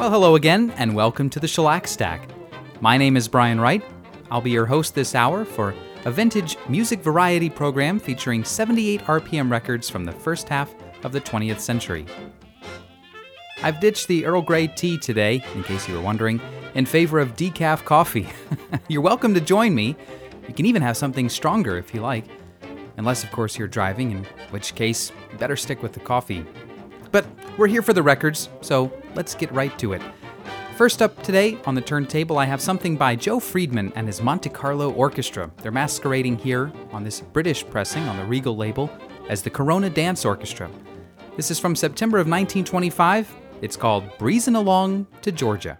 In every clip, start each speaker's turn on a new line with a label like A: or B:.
A: Well, hello again, and welcome to the Shellac Stack. My name is Brian Wright. I'll be your host this hour for a vintage music variety program featuring 78 RPM records from the first half of the 20th century. I've ditched the Earl Grey tea today, in case you were wondering, in favor of decaf coffee. You're welcome to join me. You can even have something stronger if you like. Unless, of course, you're driving, in which case, you better stick with the coffee. But we're here for the records, so let's get right to it. First up today on the turntable, I have something by Joe Friedman and his Monte Carlo Orchestra. They're masquerading here on this British pressing on the Regal label as the Corona Dance Orchestra. This is from September of 1925. It's called Breezin' Along to Georgia.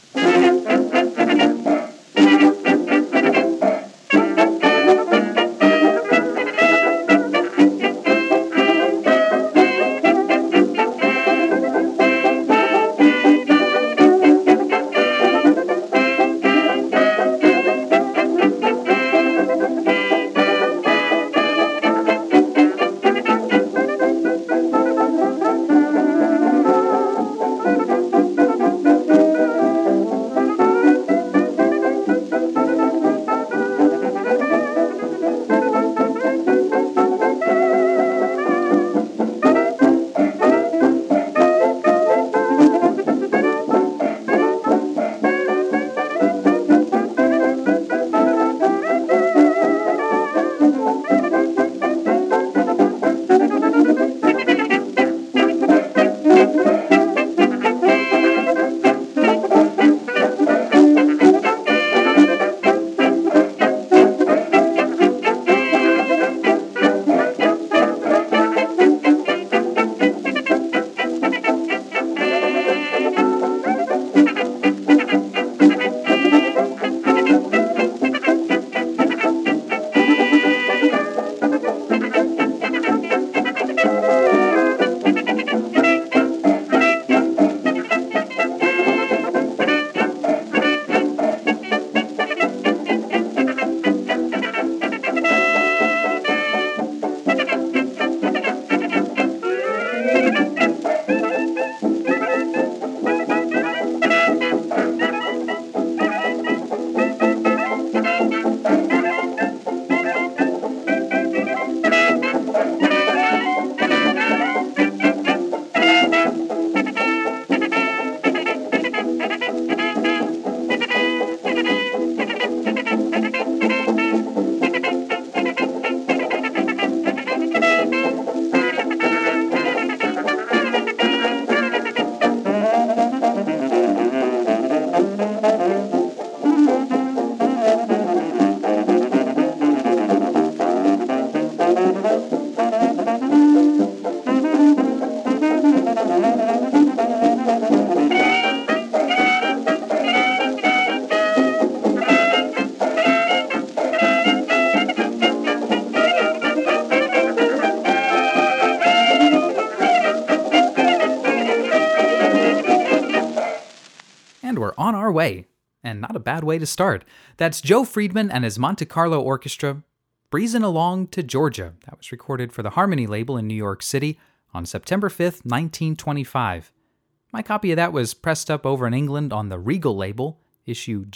A: Way, and not a bad way to start. That's Joe Friedman and his Monte Carlo Orchestra, Breezin' Along to Georgia. That was recorded for the Harmony label in New York City on September 5th, 1925. My copy of that was pressed up over in England on the Regal label, issue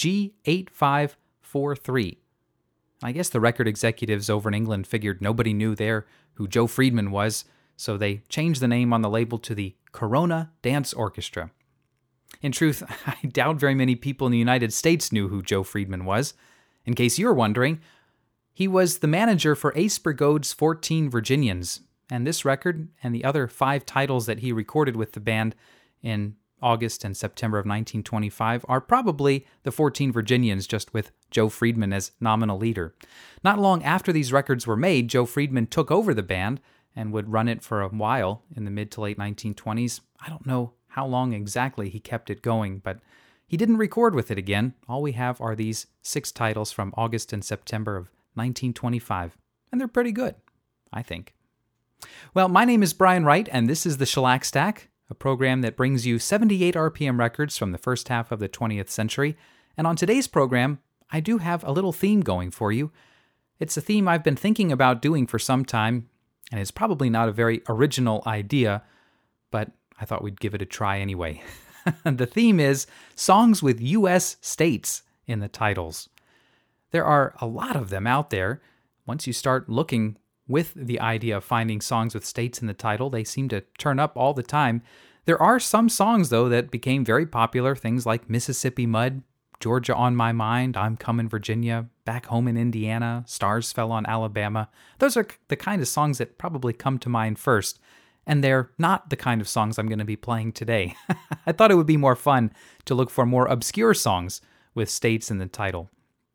A: G8543. I guess the record executives over in England figured nobody knew there who Joe Friedman was, so they changed the name on the label to the Corona Dance Orchestra. In truth, I doubt very many people in the United States knew who Joe Friedman was. In case you were wondering, he was the manager for Ace Burgode's 14 Virginians, and this record and the other 5 titles that he recorded with the band in August and September of 1925 are probably the 14 Virginians, just with Joe Friedman as nominal leader. Not long after these records were made, Joe Friedman took over the band and would run it for a while in the mid to late 1920s. I don't know how long exactly he kept it going, but he didn't record with it again. All we have are these 6 titles from August and September of 1925, and they're pretty good, I think. Well, my name is Brian Wright, and this is the Shellac Stack, a program that brings you 78 RPM records from the first half of the 20th century. And on today's program, I do have a little theme going for you. It's a theme I've been thinking about doing for some time, and it's probably not a very original idea, but I thought we'd give it a try anyway. The theme is songs with U.S. states in the titles. There are a lot of them out there. Once you start looking with the idea of finding songs with states in the title, they seem to turn up all the time. There are some songs, though, that became very popular, things like Mississippi Mud, Georgia on My Mind, I'm Comin' Virginia, Back Home in Indiana, Stars Fell on Alabama. Those are the kind of songs that probably come to mind first, and they're not the kind of songs I'm going to be playing today. I thought it would be more fun to look for more obscure songs with states in the title.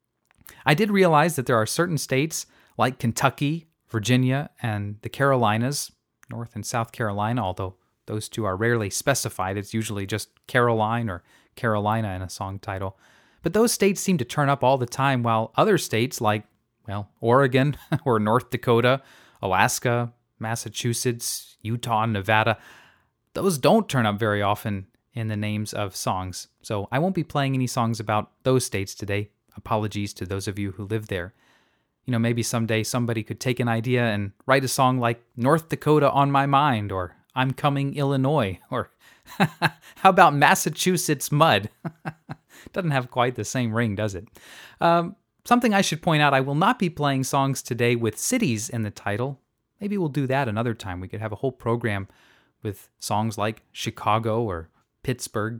A: I did realize that there are certain states like Kentucky, Virginia, and the Carolinas, North and South Carolina, although those two are rarely specified. It's usually just Caroline or Carolina in a song title. But those states seem to turn up all the time, while other states like, Oregon or North Dakota, Alaska, Massachusetts, Utah, Nevada, those don't turn up very often in the names of songs. So I won't be playing any songs about those states today. Apologies to those of you who live there. Maybe someday somebody could take an idea and write a song like North Dakota on My Mind, or I'm Coming Illinois, or how about Massachusetts Mud? Doesn't have quite the same ring, does it? Something I should point out, I will not be playing songs today with cities in the title. Maybe we'll do that another time. We could have a whole program with songs like Chicago or Pittsburgh,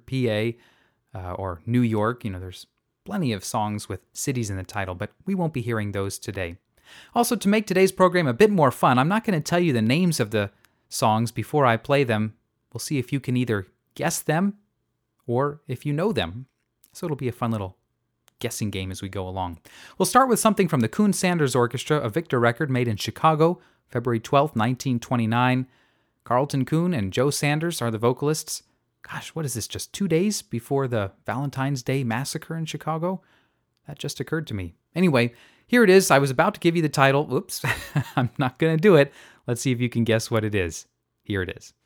A: PA, or New York. There's plenty of songs with cities in the title, but we won't be hearing those today. Also, to make today's program a bit more fun, I'm not going to tell you the names of the songs before I play them. We'll see if you can either guess them or if you know them. So it'll be a fun little guessing game as we go along. We'll start with something from the Coon Sanders Orchestra, a Victor record made in Chicago, February 12th, 1929. Carlton Coon and Joe Sanders are the vocalists. Gosh, what is this, just 2 days before the Valentine's Day massacre in Chicago? That just occurred to me. Anyway, here it is. I was about to give you the title. Oops, I'm not going to do it. Let's see if you can guess what it is. Here it is.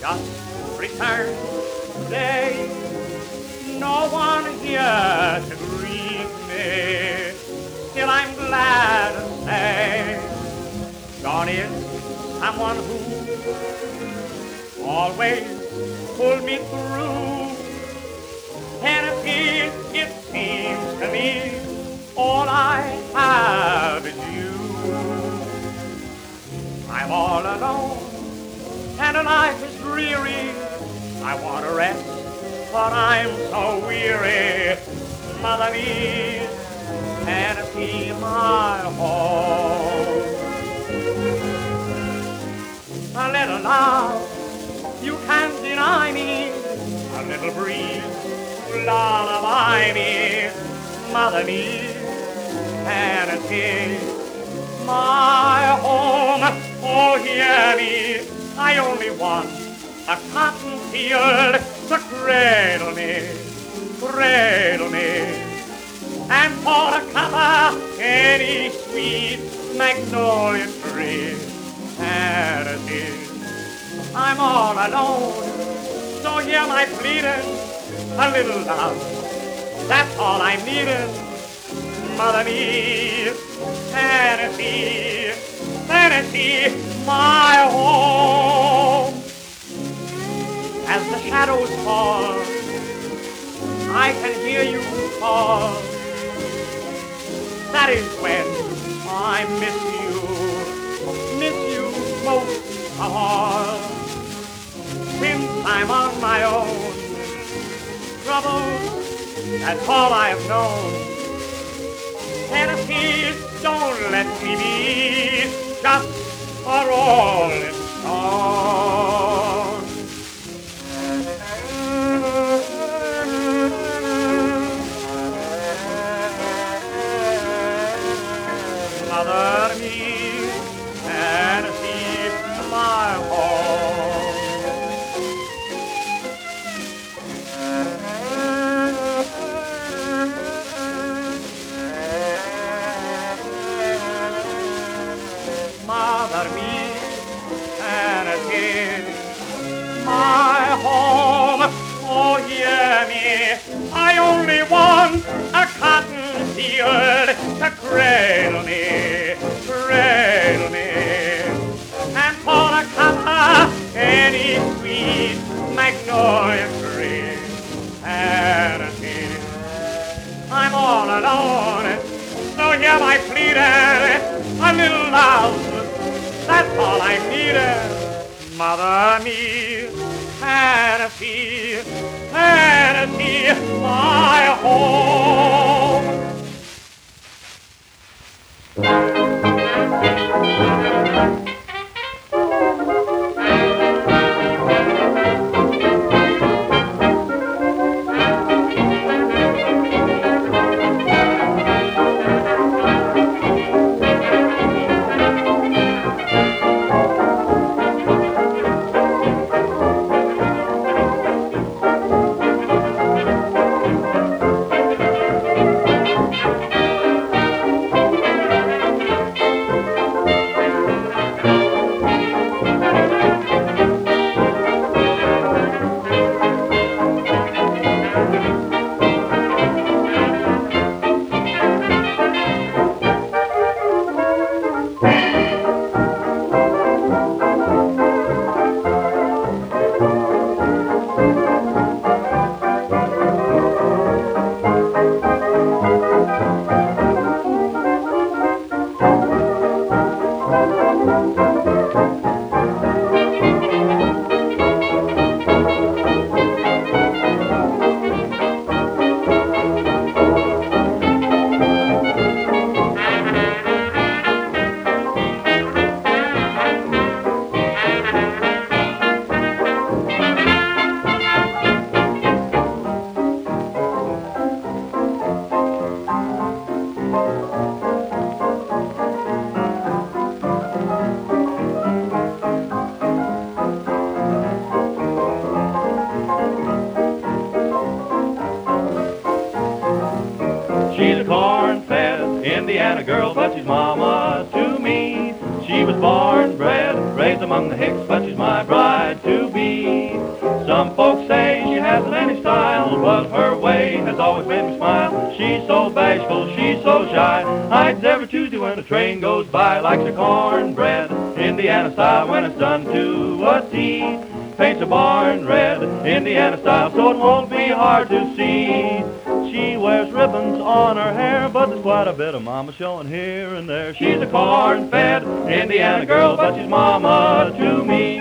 B: just returned today. No one here to greet me, still I'm glad to say, gone is someone who always pulled me through. Tennessee, it seems to me, all I have is you. I'm all alone, and life is dreary. I want to rest, but I'm so weary. Mother needs Tennessee, my home. A little love, you can't deny me. A little breeze, lullaby me. Mother needs Tennessee, my home. Oh, hear me, I only want a cotton field to cradle me, and for a cover any sweet magnolia tree. Tennessee, I'm all alone, so hear my pleading, a little love, that's all I'm needing. Mother needs Tennessee, Tennessee, my home. As the shadows fall, I can hear you call. That is when I miss you most of all. Since I'm on my own, trouble, that's all I've known. Tennessee, don't let me be just a rolling stone. Mother needs Tennessee, my home. Mother needs Tennessee, my home. Oh, hear me, I only want a cotton field to cradle me, and for a cover any sweet magnolia tree. Tennessee, I'm all alone, so hear my pleading, a little love, that's all I needed. Mother needs Tennessee, Tennessee, my home. She's a corn-fed Indiana girl, but she's mama to me. She was born, bred, raised among the Hicks, but she's my bride to be.
C: Some folks say she hasn't any style, but her way has always made me smile. She's so bashful, she's so shy, hides every Tuesday when the train goes by. Likes her cornbread, Indiana style, when it's done to a T. Paints a barn red, Indiana style, so it won't be hard to see. She wears ribbons on her hair, but there's quite a bit of mama showing here and there. She's a corn-fed Indiana girl, but she's mama to me.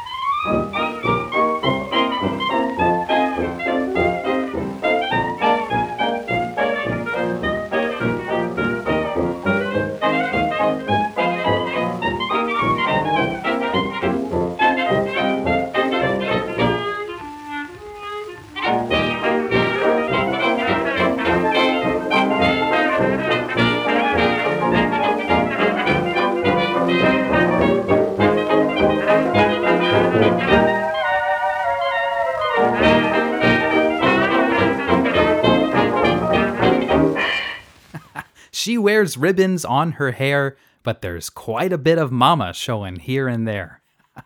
A: She wears ribbons on her hair, but there's quite a bit of mama showing here and there.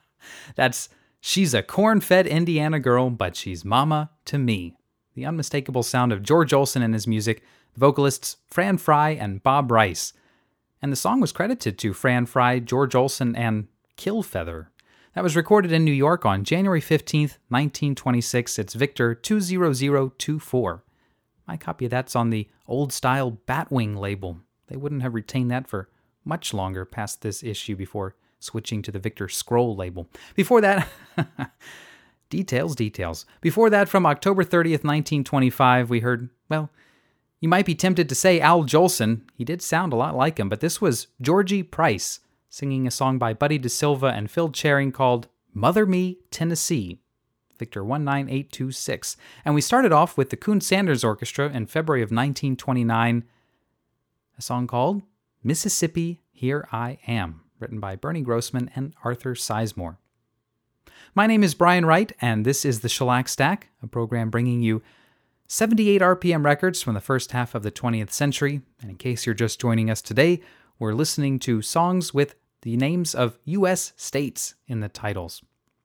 A: She's a corn-fed Indiana girl, but she's mama to me. The unmistakable sound of George Olsen and his music, the vocalists Fran Fry and Bob Rice. And the song was credited to Fran Fry, George Olsen, and Killfeather. That was recorded in New York on January 15th, 1926. It's Victor 20024. My copy of that's on the old-style Batwing label. They wouldn't have retained that for much longer past this issue before switching to the Victor Scroll label. Before that, details. Before that, from October 30th, 1925, we heard, well, you might be tempted to say Al Jolson. He did sound a lot like him, but this was Georgie Price singing a song by Buddy DeSilva and Phil Charing called Mother Me, Tennessee. Victor 19826. And we started off with the Coon Sanders Orchestra in February of 1929, a song called Mississippi, Here I Am, written by Bernie Grossman and Arthur Sizemore. My name is Brian Wright, and this is the Shellac Stack, a program bringing you 78 RPM records from the first half of the 20th century. And in case you're just joining us today, we're listening to songs with the names of U.S. states in the titles.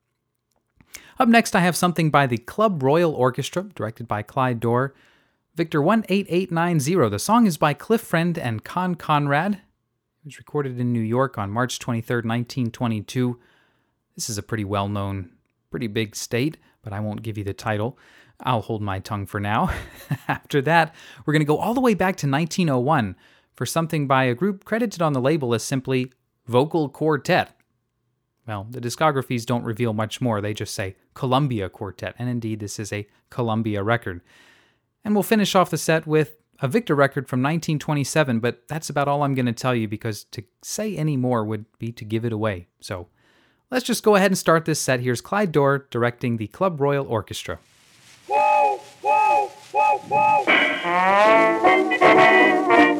A: Up next, I have something by the Club Royal Orchestra, directed by Clyde Dorr. Victor 18890. The song is by Cliff Friend and Con Conrad. It was recorded in New York on March 23, 1922. This is a pretty well-known, pretty big state, but I won't give you the title. I'll hold my tongue for now. After that, we're going to go all the way back to 1901 for something by a group credited on the label as simply Vocal Quartet. Well, the discographies don't reveal much more. They just say Columbia Quartet, and indeed this is a Columbia record. And we'll finish off the set with a Victor record from 1927, but that's about all I'm going to tell you because to say any more would be to give it away. So let's just go ahead and start this set. Here's Clyde Dorr directing the Club Royal Orchestra.
B: Whoa, whoa, whoa, whoa.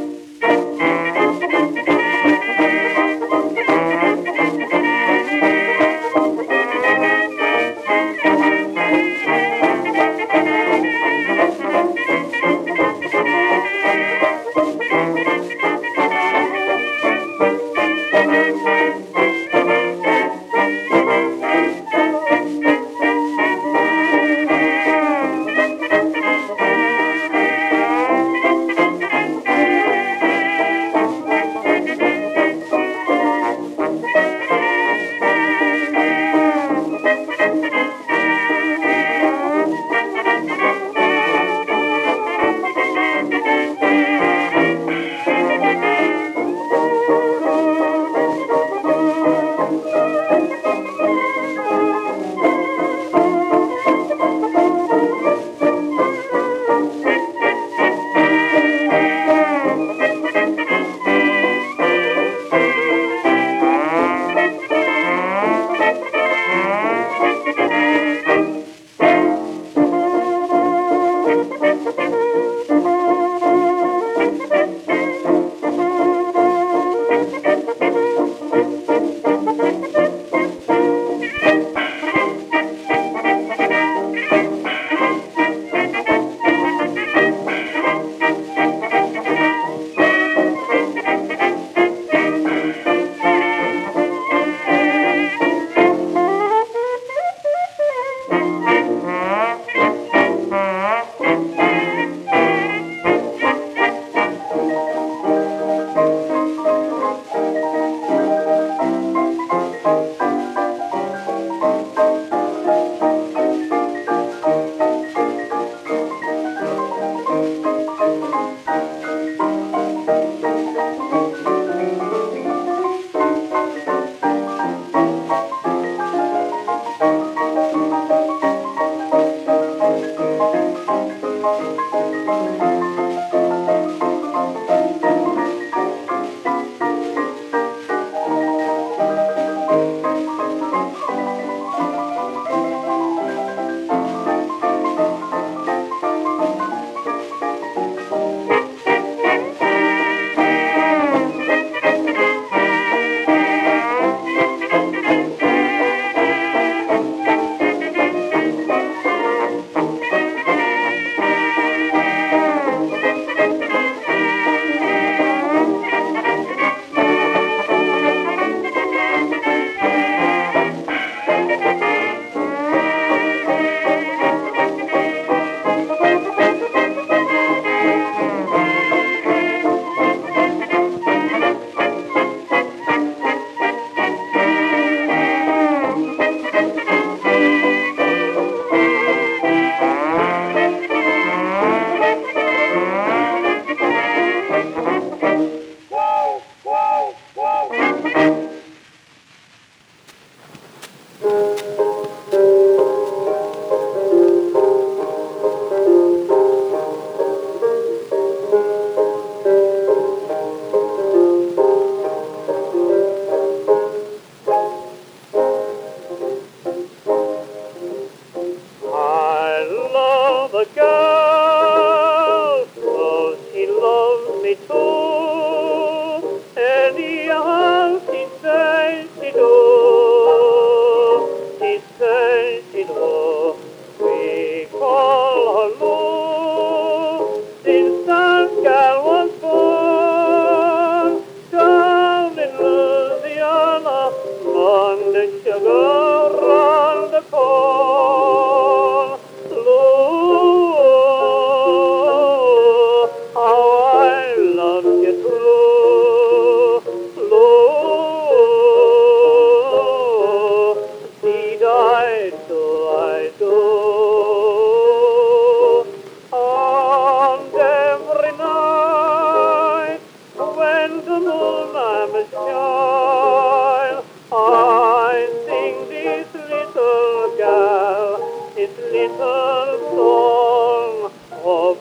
B: this little song of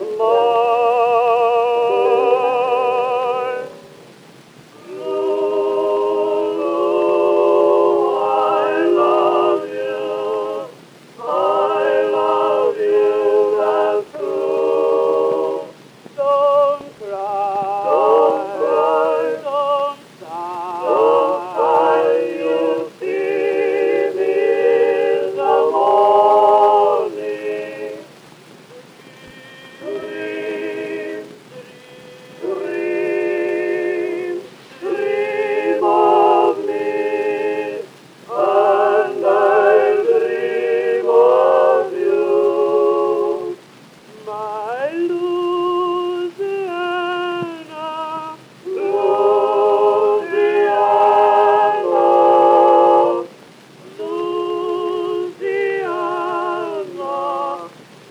B: mine. Lou, I love you. I love you, that's true. Don't cry. Don't cry. Don't sigh. Don't sigh. You'll see me in the morning. Dream, dream, dream of me, and I'll dream of you. My Louisiana, Louisiana, Louisiana,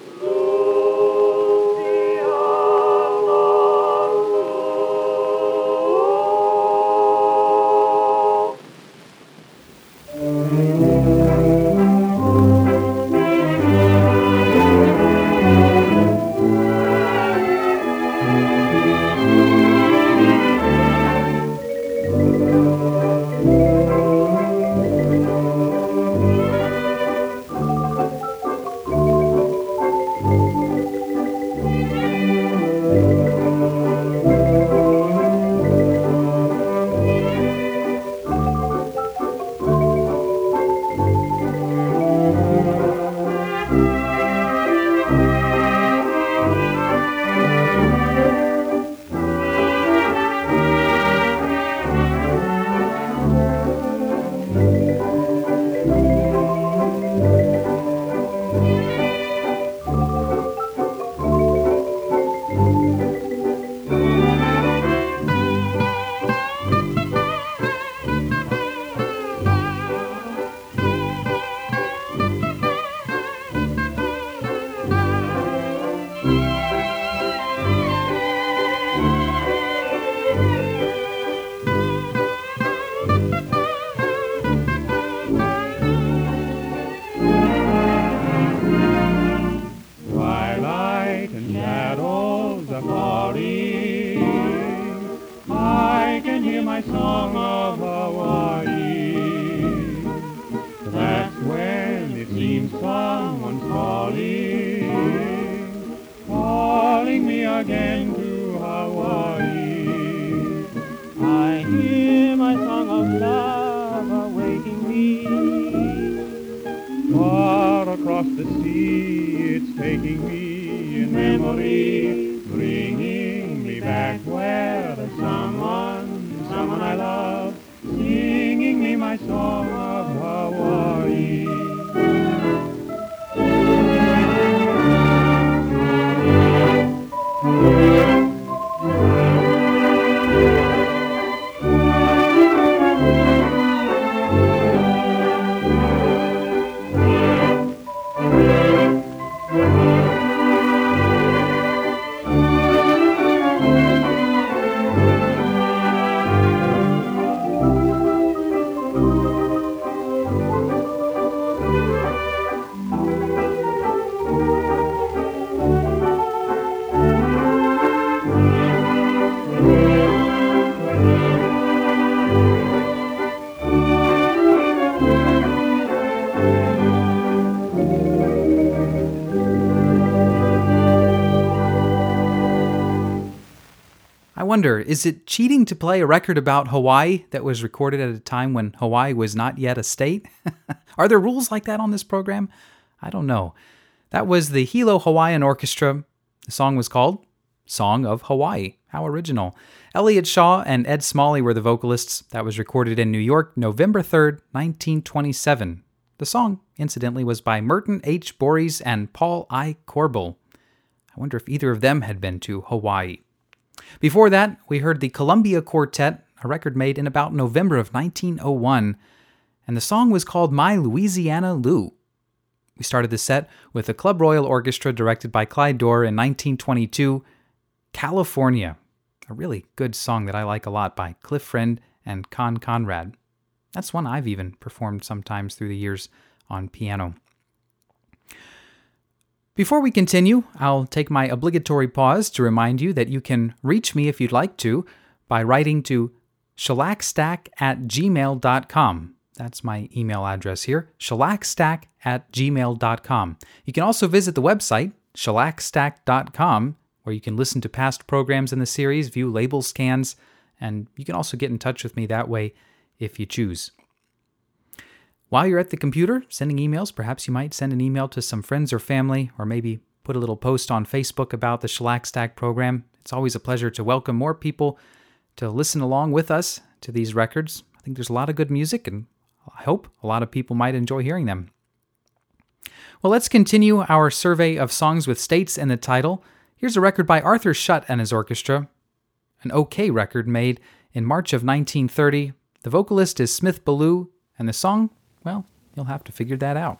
C: Twilight and shadows are falling. I can hear my song of Hawaii. That's when it seems someone's calling me again to Hawaii. I hear my song of love awaking me. Far across the sea, it's taking me in memory, bringing me back where there's someone I love, singing me my song of Hawaii.
A: I wonder, is it cheating to play a record about Hawaii that was recorded at a time when Hawaii was not yet a state? Are there rules like that on this program? I don't know. That was the Hilo Hawaiian Orchestra. The song was called Song of Hawaii. How original. Elliott Shaw and Ed Smalley were the vocalists. That was recorded in New York, November 3rd, 1927. The song, incidentally, was by Merton H. Voorhees and Paul I. Corbel. I wonder if either of them had been to Hawaii. Before that, we heard the Columbia Quartet, a record made in about November of 1901, and the song was called My Louisiana Lou. We started the set with the Club Royal Orchestra directed by Clyde Dorr in 1922, California, a really good song that I like a lot by Cliff Friend and Con Conrad. That's one I've even performed sometimes through the years on piano. Before we continue, I'll take my obligatory pause to remind you that you can reach me if you'd like to by writing to shellackstack@gmail.com. That's my email address here, shellackstack@gmail.com. You can also visit the website, shellackstack.com, where you can listen to past programs in the series, view label scans, and you can also get in touch with me that way if you choose. While you're at the computer sending emails, perhaps you might send an email to some friends or family, or maybe put a little post on Facebook about the Shellac Stack program. It's always a pleasure to welcome more people to listen along with us to these records. I think there's a lot of good music, and I hope a lot of people might enjoy hearing them. Well, let's continue our survey of songs with states in the title. Here's a record by Arthur Shutt and his orchestra, an OK record made in March of 1930. The vocalist is Smith Ballou, and the song, well, you'll have to figure that out.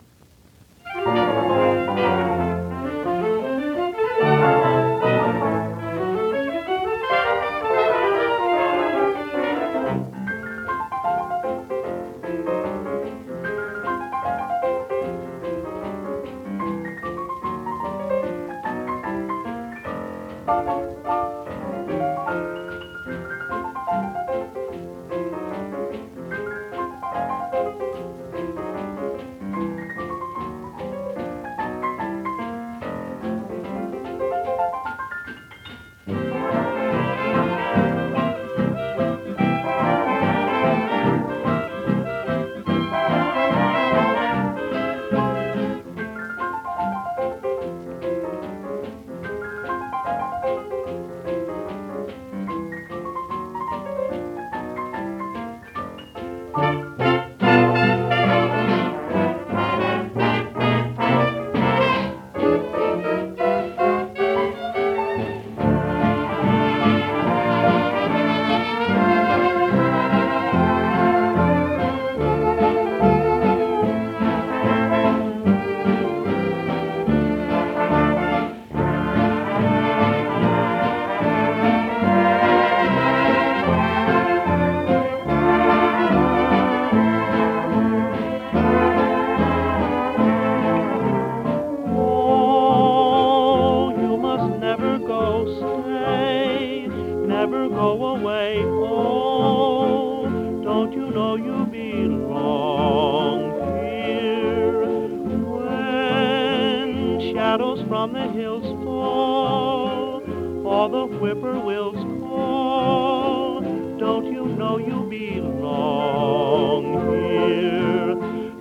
C: From the hills fall, all the whippoorwills call. Don't you know you belong here?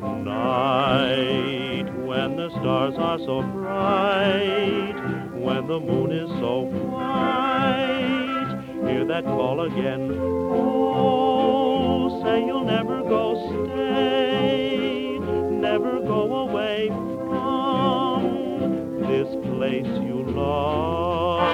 C: Night, when the stars are so bright, when the moon is so white, hear that call again. Oh, say you'll never go, stay, never go away from this place you love.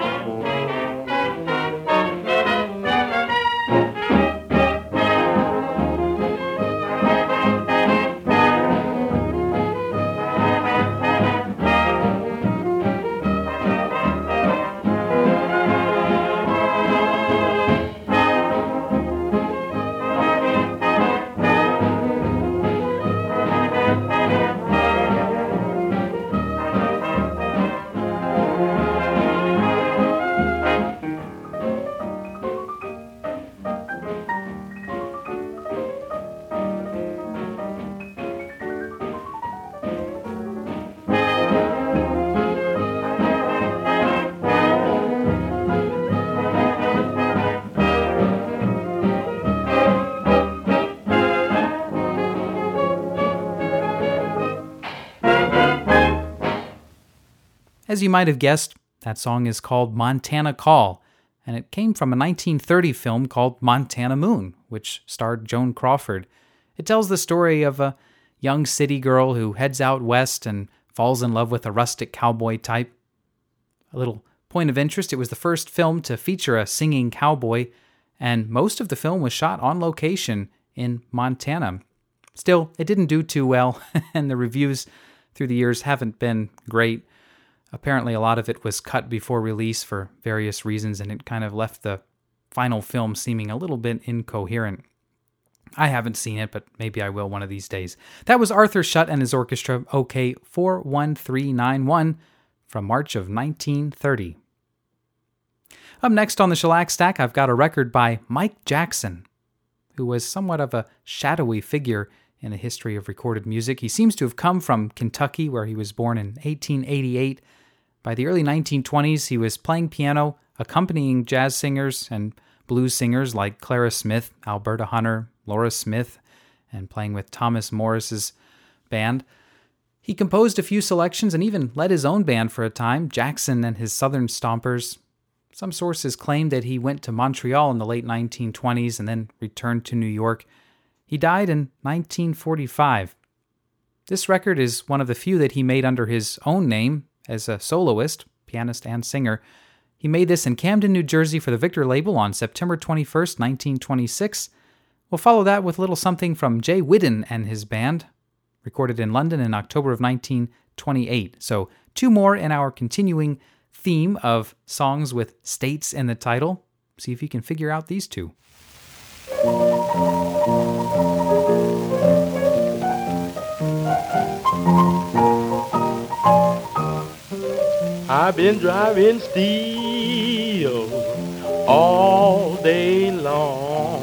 A: As you might have guessed, that song is called Montana Call, and it came from a 1930 film called Montana Moon, which starred Joan Crawford. It tells the story of a young city girl who heads out west and falls in love with a rustic cowboy type. A little point of interest, it was the first film to feature a singing cowboy, and most of the film was shot on location in Montana. Still, it didn't do too well, and the reviews through the years haven't been great. Apparently, a lot of it was cut before release for various reasons, and it kind of left the final film seeming a little bit incoherent. I haven't seen it, but maybe I will one of these days. That was Arthur Schutt and his orchestra, OK 41391, from March of 1930. Up next on the Shellac Stack, I've got a record by Mike Jackson, who was somewhat of a shadowy figure in the history of recorded music. He seems to have come from Kentucky, where he was born in 1888. By the early 1920s, he was playing piano, accompanying jazz singers and blues singers like Clara Smith, Alberta Hunter, Laura Smith, and playing with Thomas Morris's band. He composed a few selections and even led his own band for a time, Jackson and his Southern Stompers. Some sources claim that he went to Montreal in the late 1920s and then returned to New York. He died in 1945. This record is one of the few that he made under his own name as a soloist, pianist, and singer. He made this in Camden, New Jersey for the Victor label on September 21st, 1926. We'll follow that with a little something from Jay Whiddon and his band, recorded in London in October of 1928. So 2 more in our continuing theme of songs with states in the title. See if you can figure out these 2.
C: I've been driving steel all day long.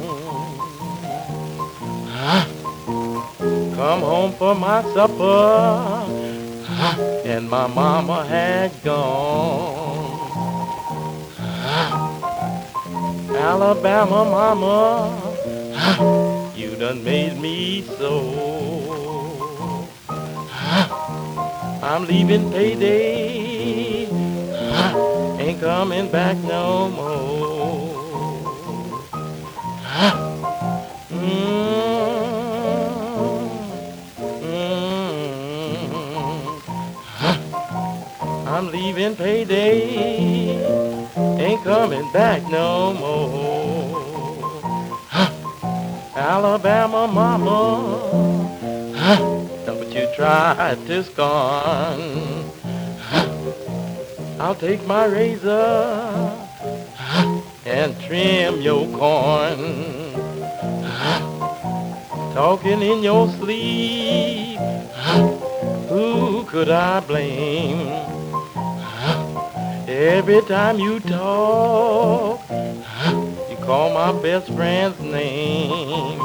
C: Come home for my supper, and my mama had gone. Alabama mama, you done made me so. I'm leaving payday, ain't coming back no more. I'm leaving payday, ain't coming back no more. Alabama mama, don't you try to scorn. I'll take my razor and trim your corn. Talking in your sleep, who could I blame? Every time you talk, you call my best friend's name.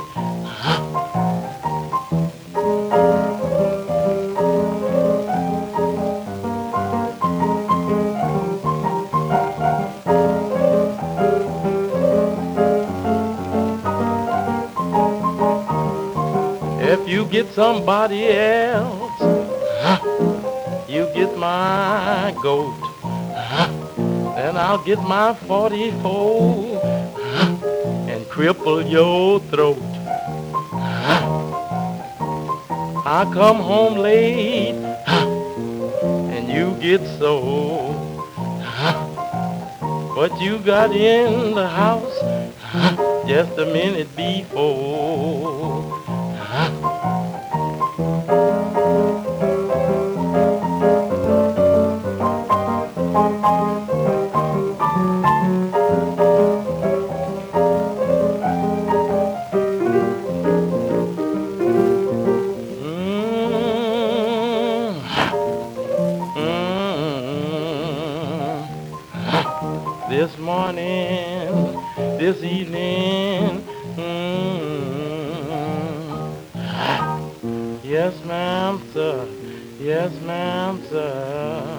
C: If you get somebody else, you get my goat. Then I'll get my 44 and cripple your throat. I come home late and you get so. But you got in the house just a minute before. This morning, this evening, yes ma'am sir, yes ma'am sir.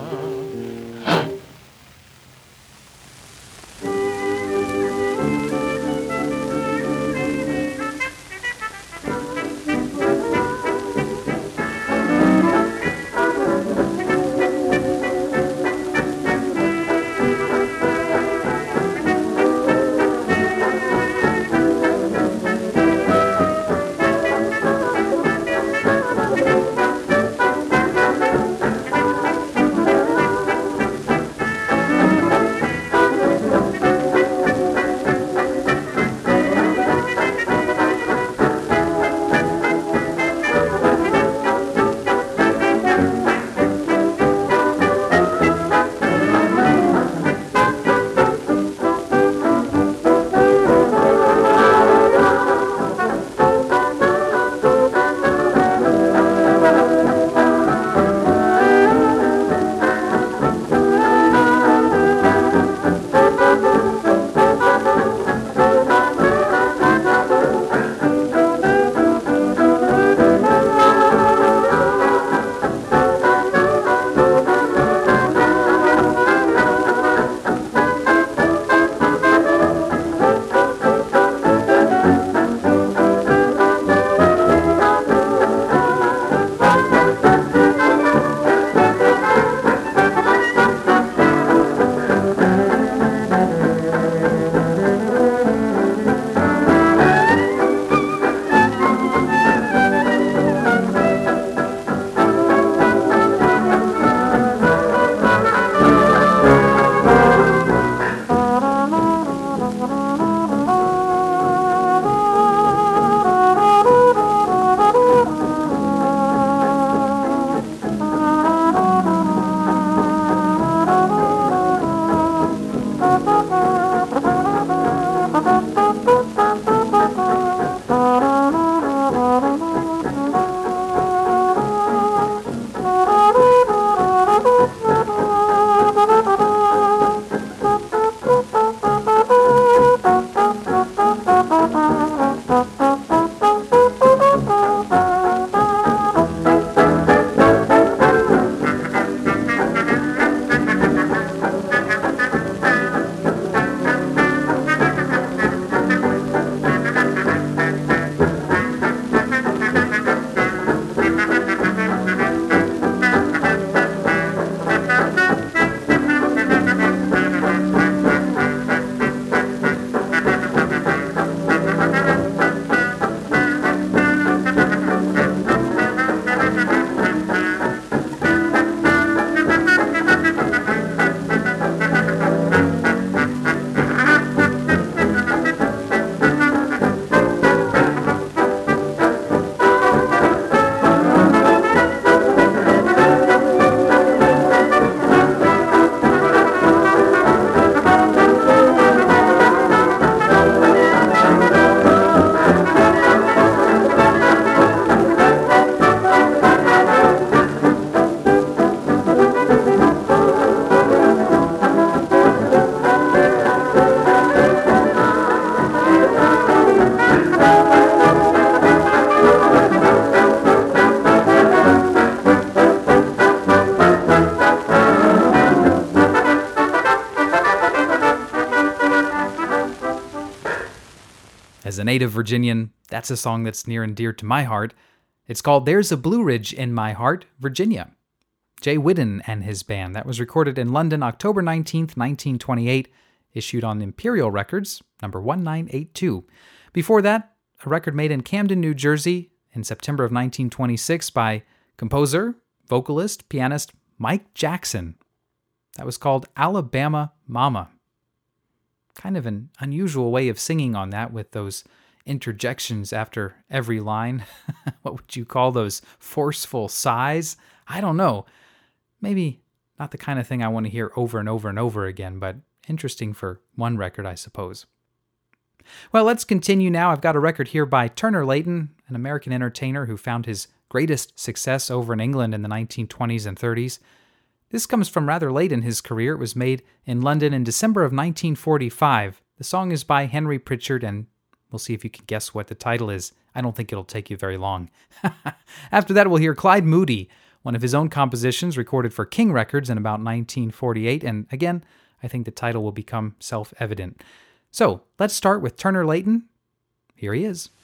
A: As a native Virginian, that's a song that's near and dear to my heart. It's called There's a Blue Ridge in My Heart, Virginia. Jay Whiddon and his band. That was recorded in London, October 19th, 1928, issued on Imperial Records, number 1982. Before that, a record made in Camden, New Jersey, in September of 1926 by composer, vocalist, pianist Mike Jackson. That was called Alabama Mama. Kind of an unusual way of singing on that with those interjections after every line. What would you call those? Forceful sighs? I don't know. Maybe not the kind of thing I want to hear over and over and over again, but interesting for one record, I suppose. Well, let's continue now. I've got a record here by Turner Layton, an American entertainer who found his greatest success over in England in the 1920s and 30s. This comes from rather late in his career. It was made in London in December of 1945. The song is by Henry Pritchard, and we'll see if you can guess what the title is. I don't think it'll take you very long. After that, we'll hear Clyde Moody, one of his own compositions recorded for King Records in about 1948. And again, I think the title will become self-evident. So let's start with Turner Layton. Here he is.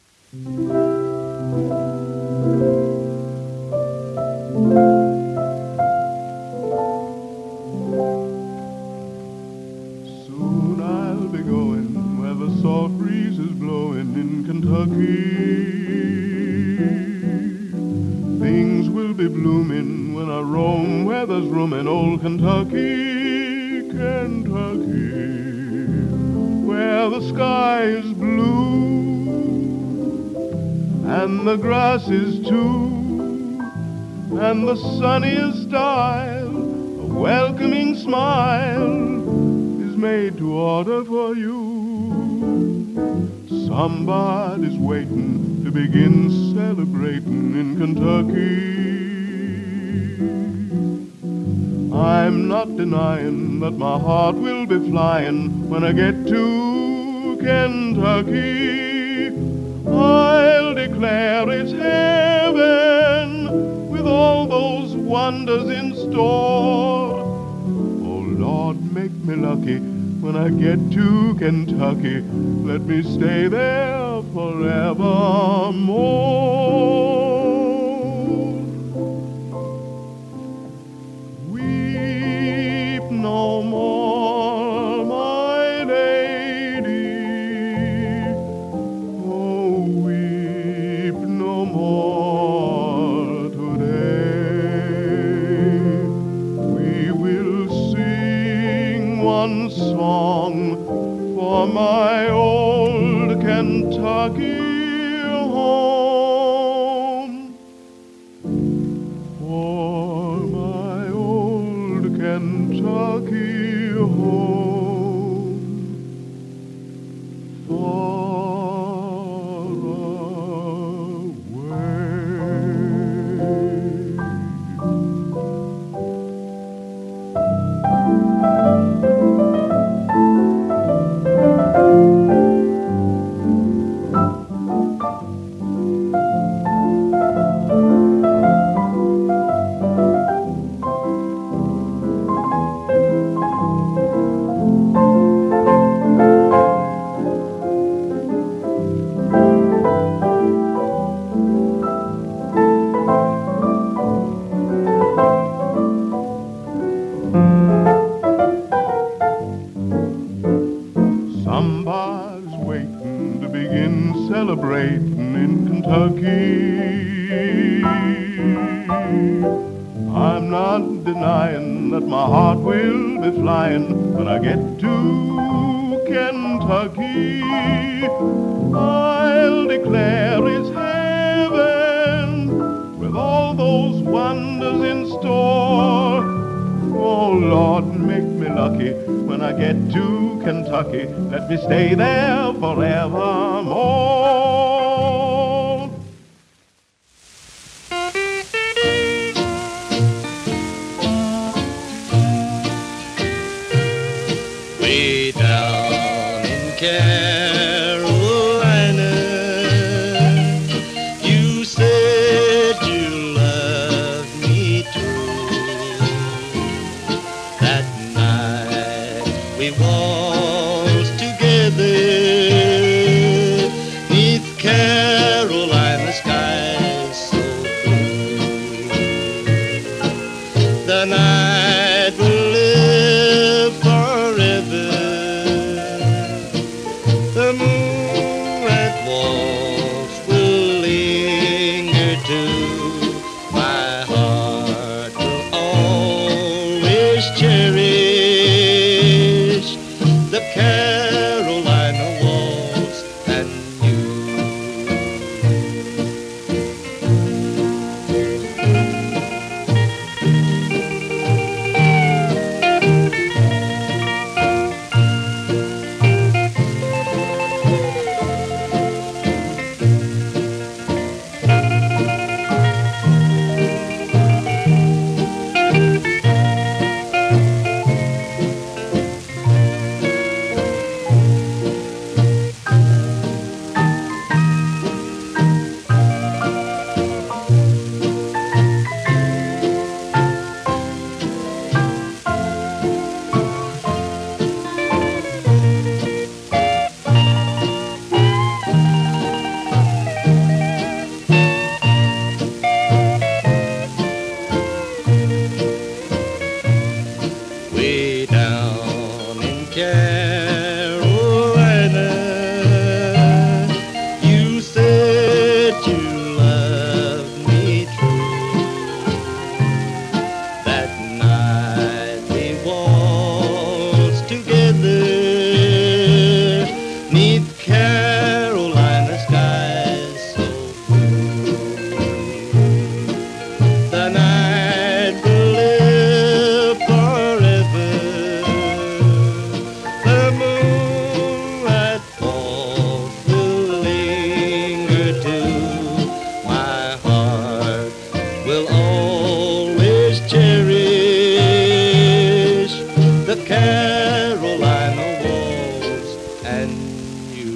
D: Soon I'll be going where the salt breeze is blowing in Kentucky. Things will be blooming when I roam where there's room in old Kentucky, Kentucky, where the sky is blue and the grass is too, and the sunniest style, a welcoming smile is made to order for you. Somebody's waiting to begin celebrating in Kentucky. I'm not denying that my heart will be flying when I get to Kentucky. I'll declare it's heaven with all those wonders in store. Oh Lord, make me lucky when I get to Kentucky. Let me stay there forevermore. Weep no more, my lady. Oh, weep no more today. We will sing one song for my old Kentucky home. For my old Kentucky home. Far away. Somebody's waiting to begin celebrating in Kentucky. I'm not denying that my heart will be flying when I get to Kentucky. I'll declare it's heaven with all those wonders in store. Oh Lord, make me lucky when I get to Kentucky. Let me stay there forevermore.
E: Way down in Carolina, you said you loved me too. That night we waltzed together night will live forever. The moonlight waltz will linger too. My heart will always cherish the Carolina waltz and you. Way down in Carolina, you said you loved me true. That night we waltzed together 'neath Carolina skies so blue. The night will live forever. The moonlight falls will linger too. My heart will always cherish the Carolina waltz and you.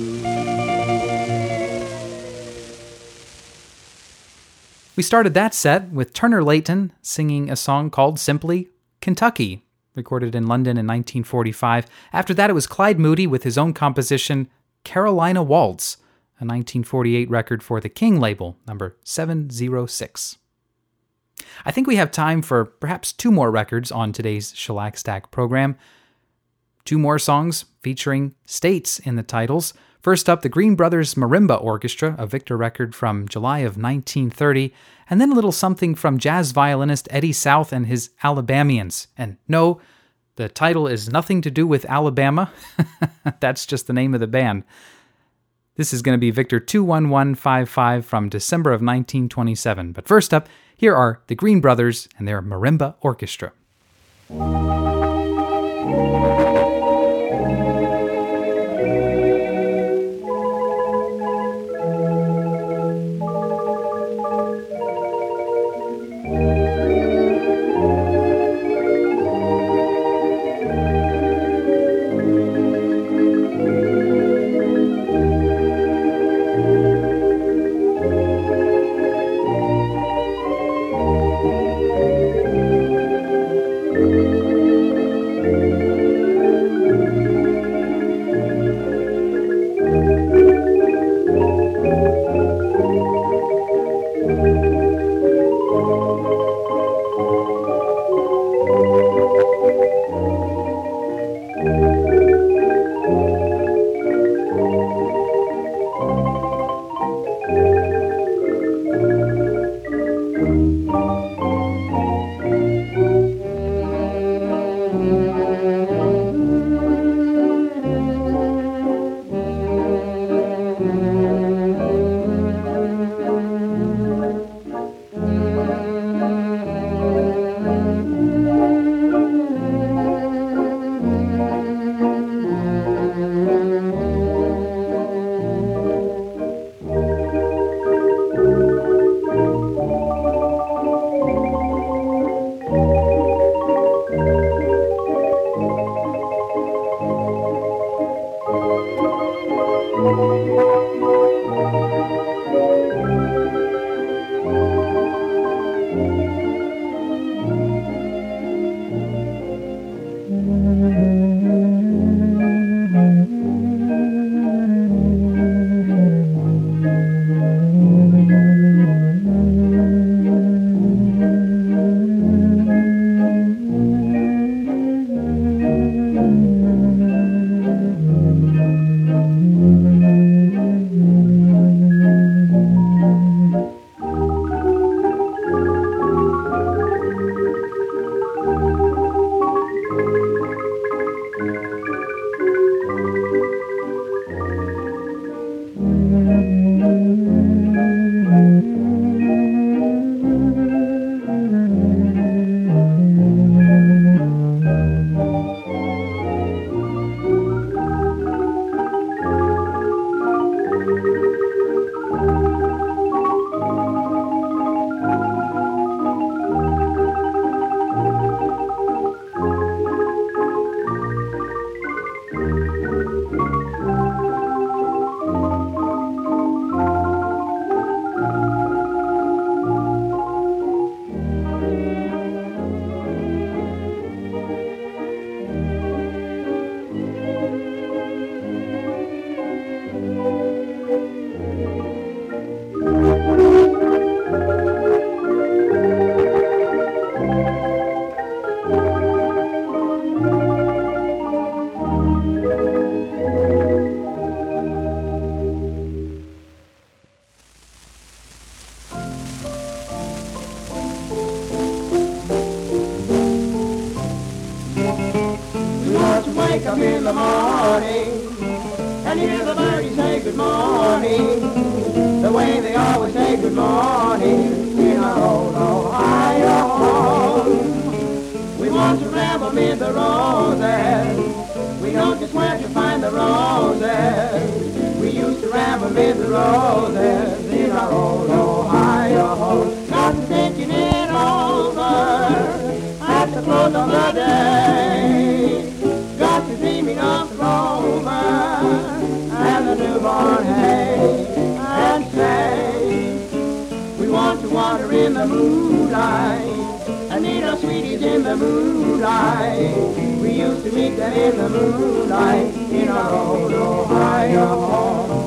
A: We started that set with Turner Layton singing a song called simply Kentucky, recorded in London in 1945. After that, it was Clyde Moody with his own composition, Carolina Waltz, a 1948 record for the King label, number 706. I think we have time for perhaps 2 more records on today's Shellac Stack program. 2 more songs featuring states in the titles. First up, the Green Brothers Marimba Orchestra, a Victor record from July of 1930, and then a little something from jazz violinist Eddie South and his Alabamians. And no, the title is nothing to do with Alabama. That's just the name of the band. This is going to be Victor 21155 from December of 1927. But first up, here are the Green Brothers and their Marimba Orchestra.
F: wake up in the morning and hear the birdies say good morning, the way they always say good morning in our old Ohio home. We want to ramble amid the roses, we don't just where to find the roses, we used to ramble amid the roses in our old Ohio home. Got to thinking it over at the close of the day, got to dreaming of the rover and the newborn hay, and say we want to wander in the moonlight and eat our sweeties in the moonlight. We used to meet them in the moonlight in our old Ohio home.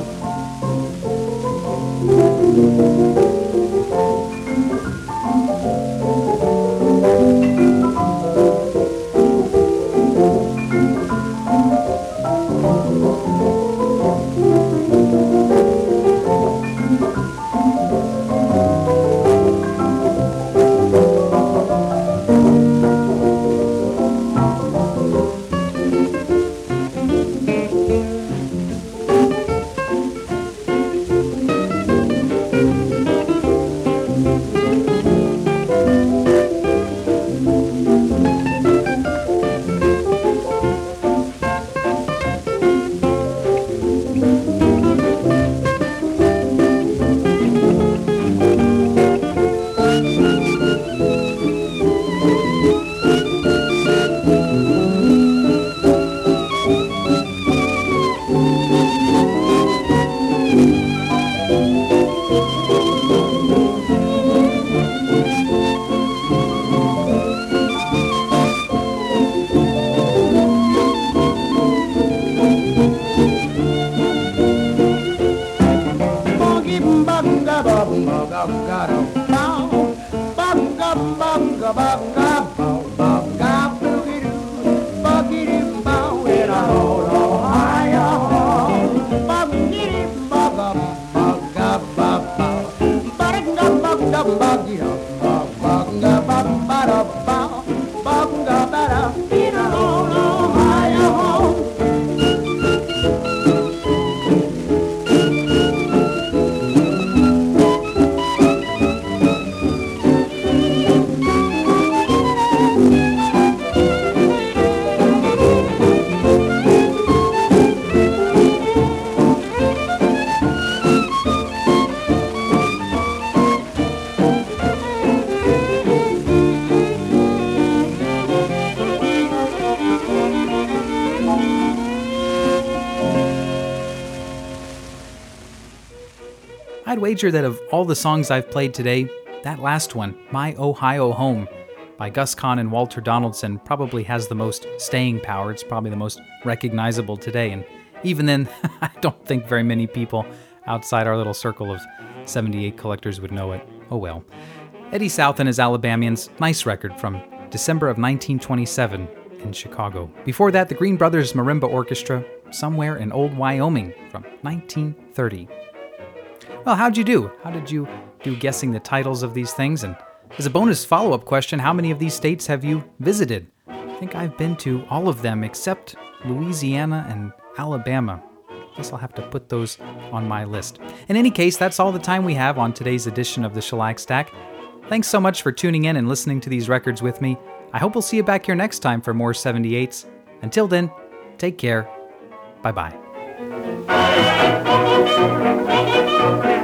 A: I'd wager that of all the songs I've played today, that last one, My Ohio Home, by Gus Kahn and Walter Donaldson, probably has the most staying power. It's probably the most recognizable today, and even then, I don't think very many people outside our little circle of 78 collectors would know it. Oh well. Eddie South and his Alabamians, nice record from December of 1927 in Chicago. Before that, the Green Brothers Marimba Orchestra, Somewhere in Old Wyoming from 1930. Well, how'd you do? How did you do guessing the titles of these things? And as a bonus follow-up question, how many of these states have you visited? I think I've been to all of them except Louisiana and Alabama. Guess I'll have to put those on my list. In any case, that's all the time we have on today's edition of the Shellac Stack. Thanks so much for tuning in and listening to these records with me. I hope we'll see you back here next time for more 78s. Until then, take care. Bye-bye.